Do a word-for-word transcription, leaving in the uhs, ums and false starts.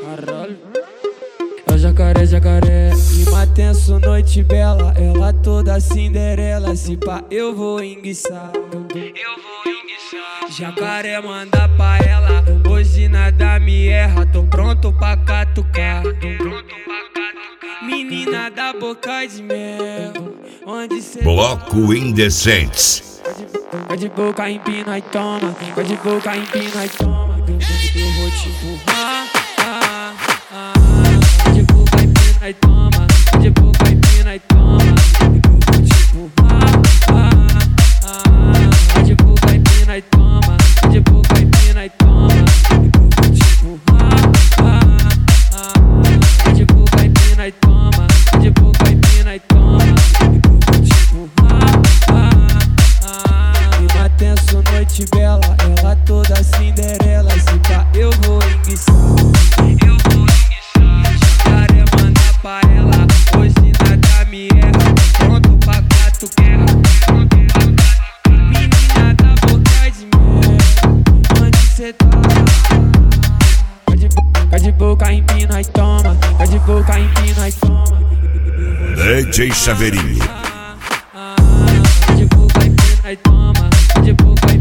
Caralho. É o jacaré, jacaré. Clima tenso, noite bela. Ela toda Cinderela. Se pá, eu vou enguiçar. Eu vou enguiçar. Jacaré manda pra ela. Hoje nada me erra. Tô pronto pra catucar. Tô pronto pra catucar. Menina da boca de mel. Onde cê Bloco Indecentes. Vai de boca, empina e toma. Vai de boca, empina e toma. Eu vou te empurrar. Ah, ah, ah. De boca, empina e toma. De boca, empina e toma. Eu vou te empurrar. Ah, ah, ah. De boca, empina e toma. De boca, empina e toma. Eu vou te empurrar. Ah, ah, ah. De boca, empina e toma. De boca, empina e toma. Eu vou te empurrar. Ah, ah. Clima tenso, noite bela. Ela toda Cinderela. Se pá, eu vou enguiçar. Eu vou enguiçar. Jacaré manda pra ela. Hoje nada me erra. Pronto pra gato guerra. Pronto pra gato. Menina da boca de mel. Onde cê tá? Vai de boca, vai de boca, empina e toma. Vai de boca, empina e toma. D J Chaveirinho. Vai de boca, empina e toma. Vai de boca,